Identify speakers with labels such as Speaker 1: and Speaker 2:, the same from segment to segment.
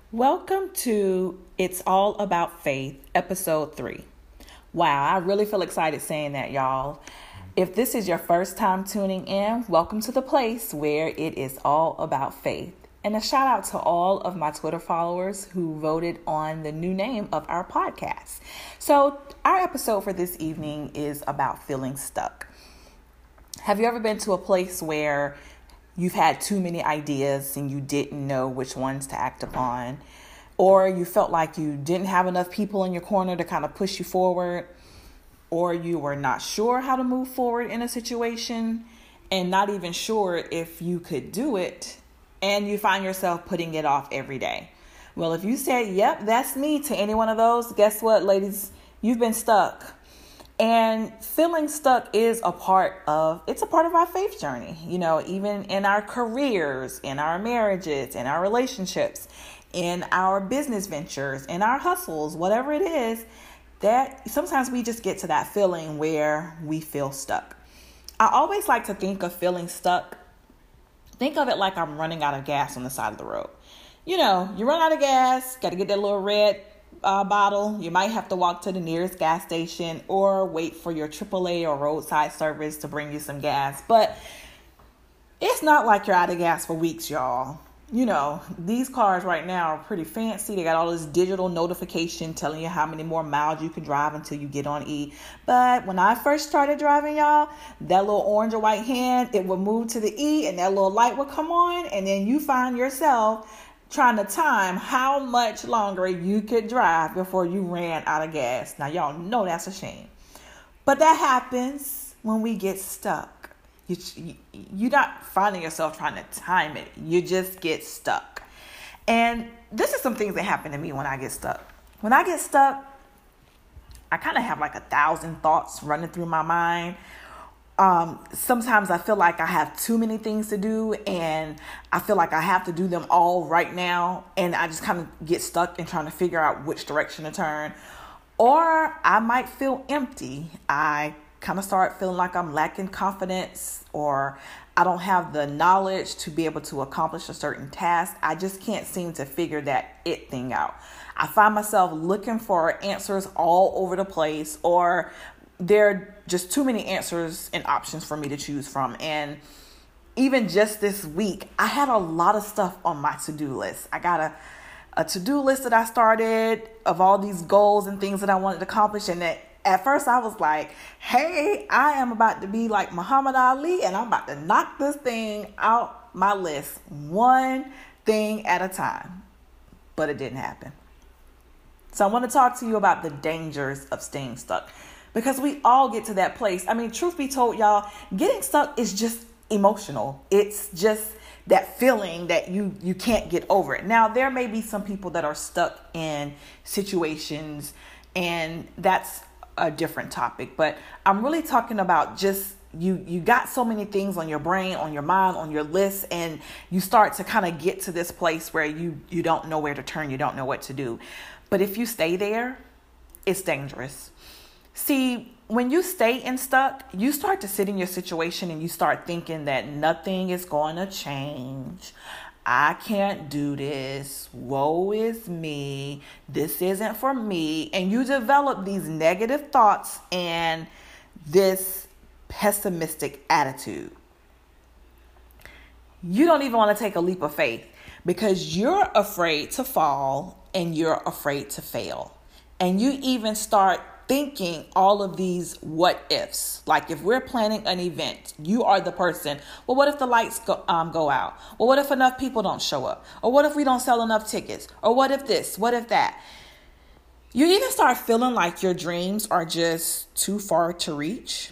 Speaker 1: Welcome to It's All About Faith, Episode 3. Wow, I really feel excited saying that, y'all. If this is your first time tuning in, welcome to the place where it is all about faith. And a shout out to all of my Twitter followers who voted on the new name of our podcast. So our episode for this evening is about feeling stuck. Have you ever been to a place where you've had too many ideas and you didn't know which ones to act upon, or you felt like you didn't have enough people in your corner to kind of push you forward, or you were not sure how to move forward in a situation and not even sure if you could do it, and you find yourself putting it off every day? Well, if you said, yep, that's me to any one of those, guess what, ladies? You've been stuck. And feeling stuck is a part of our faith journey. You know, even in our careers, in our marriages, in our relationships, in our business ventures, in our hustles, whatever it is, that sometimes we just get to that feeling where we feel stuck. I always like to think of feeling stuck. Think of it like I'm running out of gas on the side of the road. You know, you run out of gas, got to get that little red bottle. You might have to walk to the nearest gas station or wait for your AAA or roadside service to bring you some gas. But it's not like you're out of gas for weeks, y'all. You know, these cars right now are pretty fancy. They got all this digital notification telling you how many more miles you can drive until you get on E. But when I first started driving, y'all, that little orange or white hand, it would move to the E and that little light would come on. And then you find yourself trying to time how much longer you could drive before you ran out of gas. Now, y'all know that's a shame. But that happens when we get stuck. You're not finding yourself trying to time it. You just get stuck. And this is some things that happen to me when I get stuck. When I get stuck, I kind of have like 1,000 thoughts running through my mind. Sometimes I feel like I have too many things to do and I feel like I have to do them all right now. And I just kind of get stuck in trying to figure out which direction to turn. Or I might feel empty. I kind of start feeling like I'm lacking confidence, or I don't have the knowledge to be able to accomplish a certain task. I just can't seem to figure that it thing out. I find myself looking for answers all over the place, or there are just too many answers and options for me to choose from. And even just this week, I had a lot of stuff on my to-do list. I got a to-do list that I started of all these goals and things that I wanted to accomplish. And that at first I was like, hey, I am about to be like Muhammad Ali and I'm about to knock this thing out my list one thing at a time. But it didn't happen. So I want to talk to you about the dangers of staying stuck. Because we all get to that place. I mean, truth be told, y'all, getting stuck is just emotional. It's just that feeling that you can't get over it. Now, there may be some people that are stuck in situations, and that's a different topic. But I'm really talking about just you got so many things on your brain, on your mind, on your list, and you start to kind of get to this place where you don't know where to turn. You don't know what to do. But if you stay there, it's dangerous. See, when you stay stuck, you start to sit in your situation and you start thinking that nothing is going to change. I can't do this. Woe is me. This isn't for me. And you develop these negative thoughts and this pessimistic attitude. You don't even want to take a leap of faith because you're afraid to fall and you're afraid to fail. And you even start thinking all of these what ifs. Like if we're planning an event, you are the person. Well, what if the lights go out? Well, what if enough people don't show up? Or what if we don't sell enough tickets? Or what if this? What if that? You even start feeling like your dreams are just too far to reach.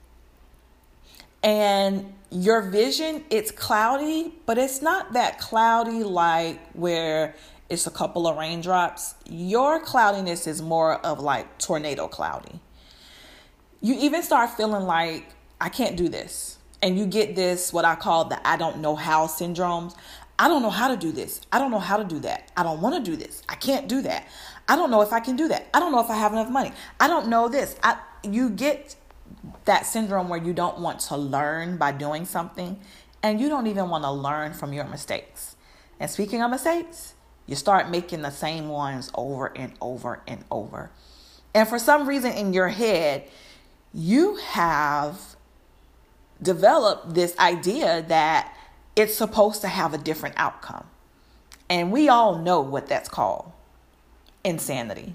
Speaker 1: And your vision, it's cloudy, but it's not that cloudy like where it's a couple of raindrops. Your cloudiness is more of like tornado cloudy. You even start feeling like, I can't do this. And you get this, what I call the I don't know how syndromes. I don't know how to do this. I don't know how to do that. I don't want to do this. I can't do that. I don't know if I can do that. I don't know if I have enough money. I don't know this. You get that syndrome where you don't want to learn by doing something, and you don't even want to learn from your mistakes. And speaking of mistakes, You start making the same ones over and over and over. And for some reason in your head, you have developed this idea that it's supposed to have a different outcome. And we all know what that's called: insanity.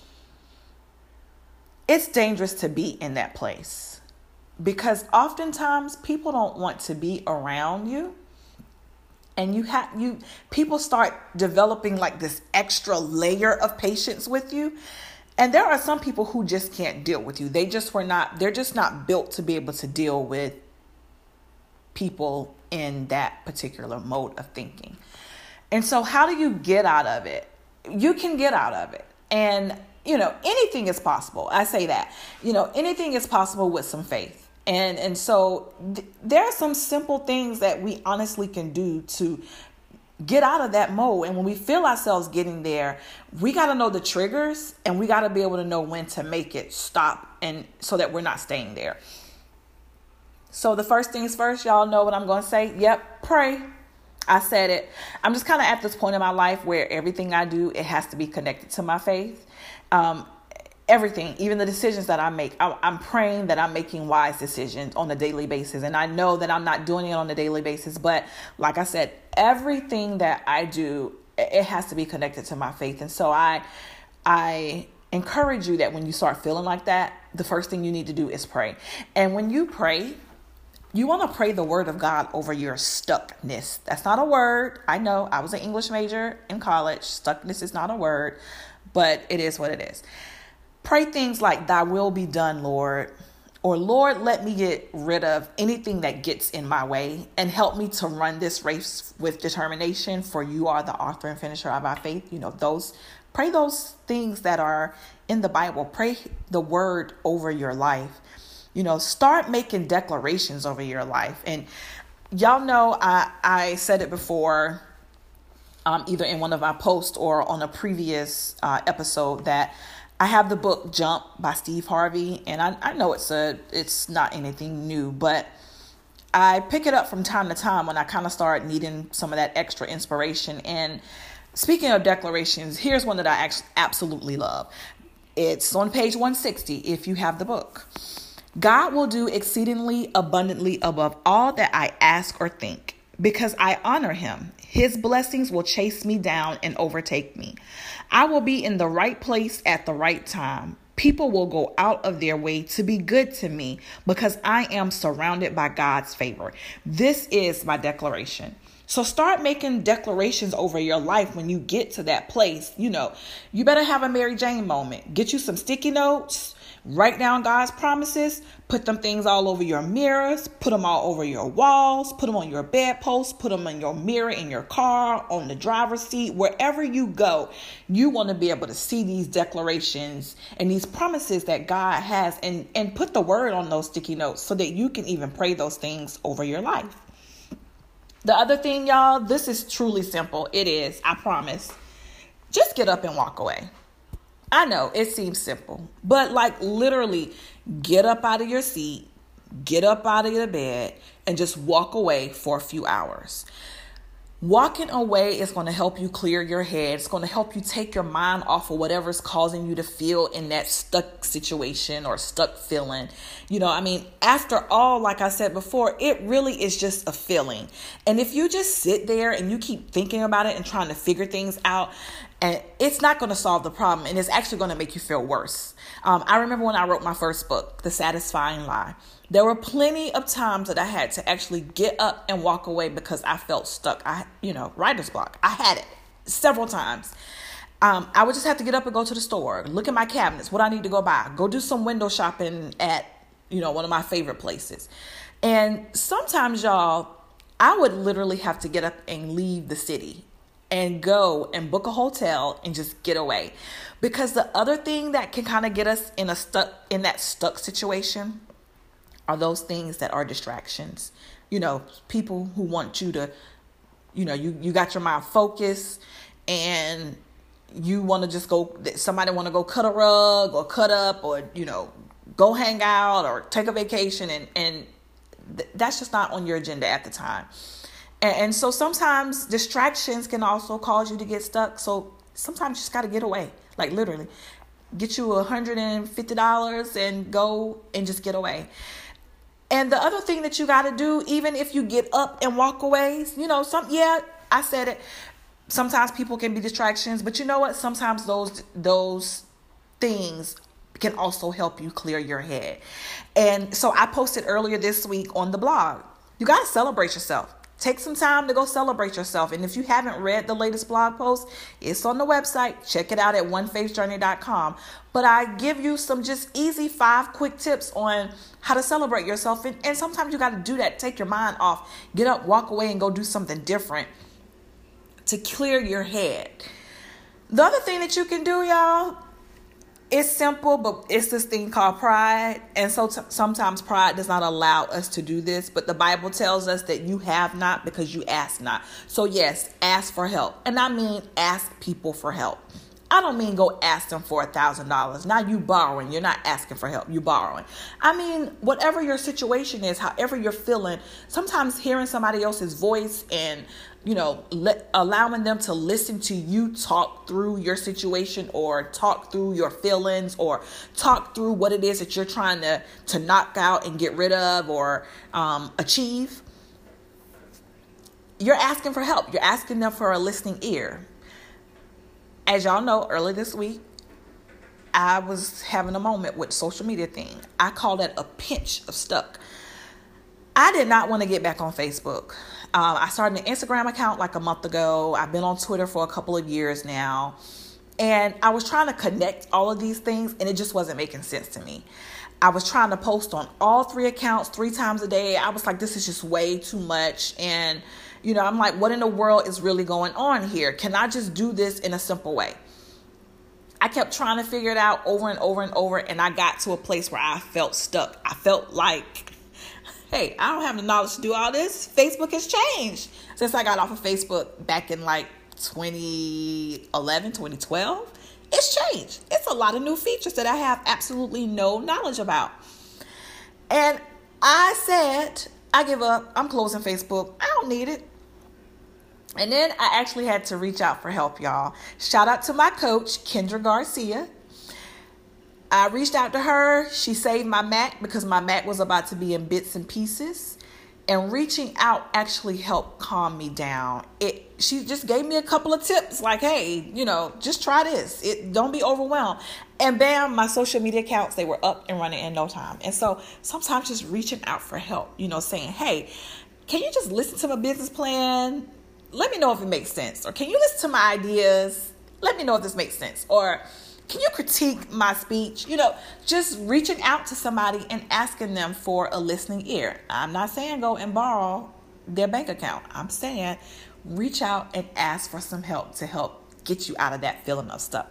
Speaker 1: It's dangerous to be in that place because oftentimes people don't want to be around you. And people start developing like this extra layer of patience with you. And there are some people who just can't deal with you. They're just not built to be able to deal with people in that particular mode of thinking. And so how do you get out of it? You can get out of it. And, anything is possible. I say that, anything is possible with some faith. And so there are some simple things that we honestly can do to get out of that mode. And when we feel ourselves getting there, we got to know the triggers and we got to be able to know when to make it stop, and so that we're not staying there. So the first things first, y'all know what I'm going to say. Yep. Pray. I said it. I'm just kind of at this point in my life where everything I do, it has to be connected to my faith. Everything, even the decisions that I make, I'm praying that I'm making wise decisions on a daily basis. And I know that I'm not doing it on a daily basis. But like I said, everything that I do, it has to be connected to my faith. And so I encourage you that when you start feeling like that, the first thing you need to do is pray. And when you pray, you want to pray the word of God over your stuckness. That's not a word. I know I was an English major in college. Stuckness is not a word, but it is what it is. Pray things like, "Thy will be done, Lord," or "Lord, let me get rid of anything that gets in my way and help me to run this race with determination, for you are the author and finisher of our faith." Pray those things that are in the Bible. Pray the word over your life. Start making declarations over your life. And y'all know I said it before, either in one of my posts or on a previous episode, that I have the book Jump by Steve Harvey, and I know it's not anything new, but I pick it up from time to time when I kind of start needing some of that extra inspiration. And speaking of declarations, here's one that I absolutely love. It's on page 160 if you have the book. "God will do exceedingly abundantly above all that I ask or think, because I honor him. His blessings will chase me down and overtake me. I will be in the right place at the right time. People will go out of their way to be good to me because I am surrounded by God's favor." This is my declaration. So start making declarations over your life when you get to that place. You better have a Mary Jane moment. Get you some sticky notes. Write down God's promises, put them things all over your mirrors, put them all over your walls, put them on your bedpost, put them in your mirror, in your car, on the driver's seat, wherever you go. You want to be able to see these declarations and these promises that God has, and put the word on those sticky notes so that you can even pray those things over your life. The other thing, y'all, this is truly simple. It is, I promise. Just get up and walk away. I know it seems simple, but literally get up out of your seat, get up out of your bed, and just walk away for a few hours. Walking away is going to help you clear your head. It's going to help you take your mind off of whatever's causing you to feel in that stuck situation or stuck feeling. After all, like I said before, it really is just a feeling. And if you just sit there and you keep thinking about it and trying to figure things out, and it's not going to solve the problem, and it's actually going to make you feel worse. I remember when I wrote my first book, The Satisfying Lie. There were plenty of times that I had to actually get up and walk away because I felt stuck. Writer's block. I had it several times. I would just have to get up and go to the store, look at my cabinets, what I need to go buy, go do some window shopping at, one of my favorite places. And sometimes, y'all, I would literally have to get up and leave the city and go and book a hotel and just get away. Because the other thing that can kind of get us in that stuck situation are those things that are distractions. People who want you to, you got your mind focused and you want to just somebody want to go cut a rug or cut up or, go hang out or take a vacation. And that's just not on your agenda at the time. And so sometimes distractions can also cause you to get stuck. So sometimes you just got to get away, like literally. Get you $150 and go and just get away. And the other thing that you got to do, even if you get up and walk away, I said it. Sometimes people can be distractions, but you know what? Sometimes those things can also help you clear your head. And so I posted earlier this week on the blog, you got to celebrate yourself. Take some time to go celebrate yourself. And if you haven't read the latest blog post, it's on the website. Check it out at onefaithjourney.com. But I give you some just easy 5 quick tips on how to celebrate yourself. And sometimes you got to do that. Take your mind off. Get up, walk away, and go do something different to clear your head. The other thing that you can do, y'all, it's simple, but it's this thing called pride. And so sometimes pride does not allow us to do this. But the Bible tells us that you have not because you ask not. So yes, ask for help. And I mean ask people for help. I don't mean go ask them for $1,000. Now you borrowing. You're not asking for help. You borrowing. I mean, whatever your situation is, however you're feeling, sometimes hearing somebody else's voice and, allowing them to listen to you talk through your situation or talk through your feelings or talk through what it is that you're trying to knock out and get rid of or achieve. You're asking for help. You're asking them for a listening ear. As y'all know, early this week, I was having a moment with social media thing. I call that a pinch of stuck. I did not want to get back on Facebook. I started an Instagram account like a month ago. I've been on Twitter for a couple of years now. And I was trying to connect all of these things, and it just wasn't making sense to me. I was trying to post on all 3 accounts 3 times a day. I was like, this is just way too much. And I'm like, what in the world is really going on here? Can I just do this in a simple way? I kept trying to figure it out over and over and over. And I got to a place where I felt stuck. I felt like, hey, I don't have the knowledge to do all this. Facebook has changed since I got off of Facebook back in like 2011, 2012. It's changed. It's a lot of new features that I have absolutely no knowledge about. And I said, I give up. I'm closing Facebook. I don't need it. And then I actually had to reach out for help, y'all. Shout out to my coach, Kendra Garcia. I reached out to her. She saved my Mac because my Mac was about to be in bits and pieces. And reaching out actually helped calm me down. She just gave me a couple of tips like, hey, just try this. Don't be overwhelmed. And bam, my social media accounts, they were up and running in no time. And so sometimes just reaching out for help, saying, hey, can you just listen to my business plan? Let me know if it makes sense. Or can you listen to my ideas? Let me know if this makes sense. Or can you critique my speech? Just reaching out to somebody and asking them for a listening ear. I'm not saying go and borrow their bank account. I'm saying reach out and ask for some help to help get you out of that feeling of stuck.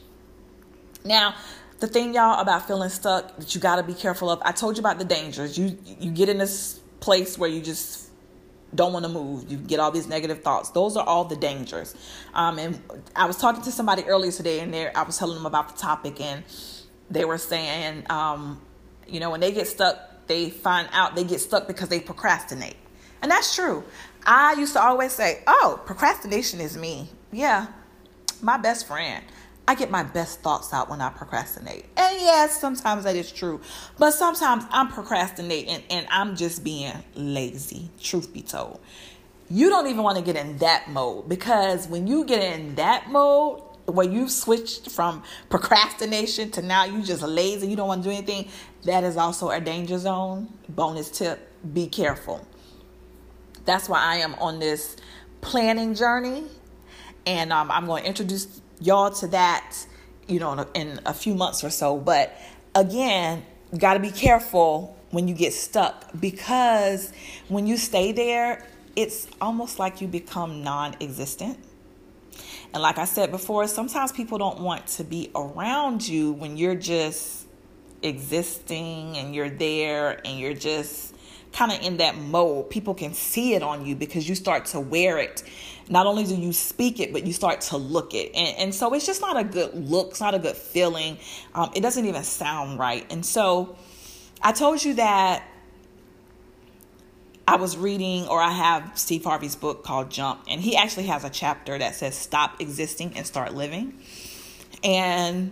Speaker 1: Now, the thing, y'all, about feeling stuck that you got to be careful of, I told you about the dangers. You get in this place where you just don't want to move. You get all these negative thoughts. Those are all the dangers. And I was talking to somebody earlier today, and I was telling them about the topic, and they were saying, when they get stuck, they find out they get stuck because they procrastinate. And that's true. I used to always say, oh, procrastination is me. Yeah, my best friend. I get my best thoughts out when I procrastinate. And yes, sometimes that is true. But sometimes I'm procrastinating and I'm just being lazy, truth be told. You don't even want to get in that mode, because when you get in that mode where you've switched from procrastination to now you just lazy, you don't want to do anything, that is also a danger zone. Bonus tip, be careful. That's why I am on this planning journey. And I'm going to introduce y'all to that, in a few months or so. But again, you got to be careful when you get stuck, because when you stay there, it's almost like you become non-existent. And like I said before, sometimes people don't want to be around you when you're just existing and you're there and you're just kind of in that mode. People can see it on you because you start to wear it. Not only do you speak it, but you start to look it. And so it's just not a good look. It's not a good feeling. It doesn't even sound right. And so I told you that I was reading, or I have Steve Harvey's book called Jump, and he actually has a chapter that says stop existing and start living. And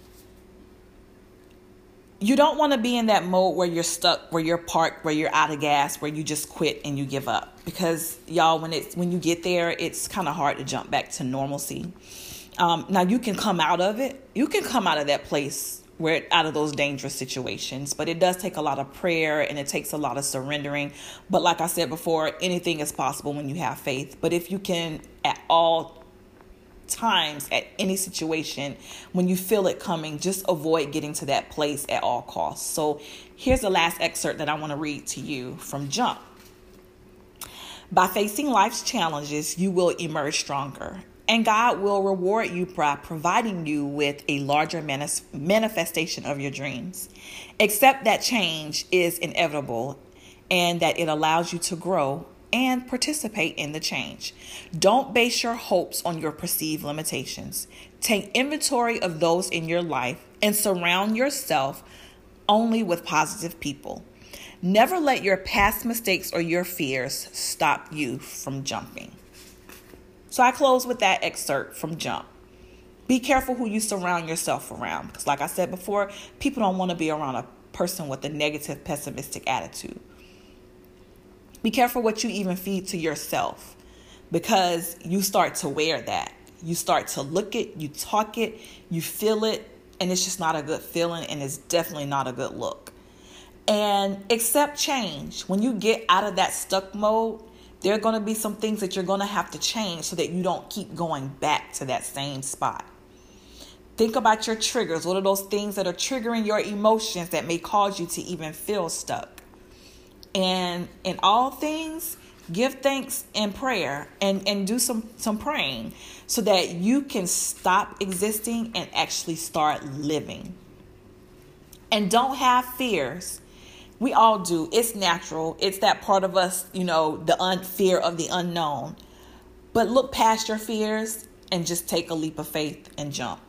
Speaker 1: you don't want to be in that mode where you're stuck, where you're parked, where you're out of gas, where you just quit and you give up. Because y'all, when you get there, it's kind of hard to jump back to normalcy. Now you can come out of it. You can come out of that place out of those dangerous situations, but it does take a lot of prayer and it takes a lot of surrendering. But like I said before, anything is possible when you have faith. But if you can, at all times, at any situation, when you feel it coming, just avoid getting to that place at all costs. So here's the last excerpt that I want to read to you from Jump. By facing life's challenges, you will emerge stronger, and God will reward you by providing you with a larger manifestation of your dreams. Accept that change is inevitable and that it allows you to grow and participate in the change. Don't base your hopes on your perceived limitations. Take inventory of those in your life and surround yourself only with positive people. Never let your past mistakes or your fears stop you from jumping. So I close with that excerpt from Jump. Be careful who you surround yourself around, because like I said before, people don't want to be around a person with a negative, pessimistic attitude. Be careful what you even feed to yourself, because you start to wear that. You start to look it, you talk it, you feel it, and it's just not a good feeling, and it's definitely not a good look. And accept change. When you get out of that stuck mode, there are going to be some things that you're going to have to change so that you don't keep going back to that same spot. Think about your triggers. What are those things that are triggering your emotions that may cause you to even feel stuck? And in all things, give thanks and prayer and do some praying so that you can stop existing and actually start living. And don't have fears. We all do. It's natural. It's that part of us, the fear of the unknown. But look past your fears and just take a leap of faith and jump.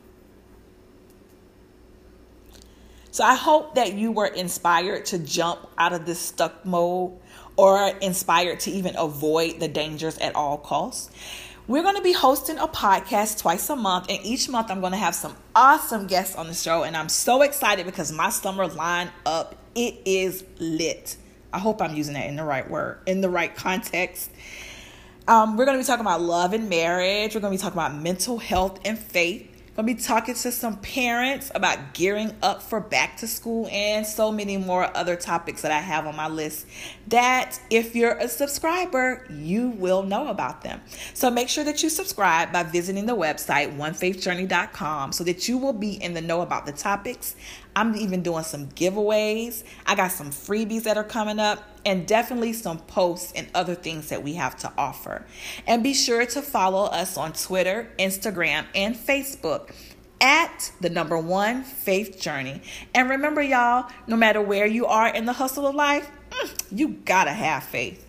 Speaker 1: So I hope that you were inspired to jump out of this stuck mode, or inspired to even avoid the dangers at all costs. We're going to be hosting a podcast twice a month, and each month I'm going to have some awesome guests on the show, and I'm so excited because my summer lineup, it is lit. I hope I'm using that in the right word, in the right context. We're going to be talking about love and marriage. We're going to be talking about mental health and faith. We're going to be talking to some parents about gearing up for back to school, and so many more other topics that I have on my list that if you're a subscriber, you will know about them. So make sure that you subscribe by visiting the website, onefaithjourney.com, so that you will be in the know about the topics. I'm even doing some giveaways. I got some freebies that are coming up, and definitely some posts and other things that we have to offer. And be sure to follow us on Twitter, Instagram, and Facebook at @1 Faith Journey. And remember, y'all, no matter where you are in the hustle of life, you gotta have faith.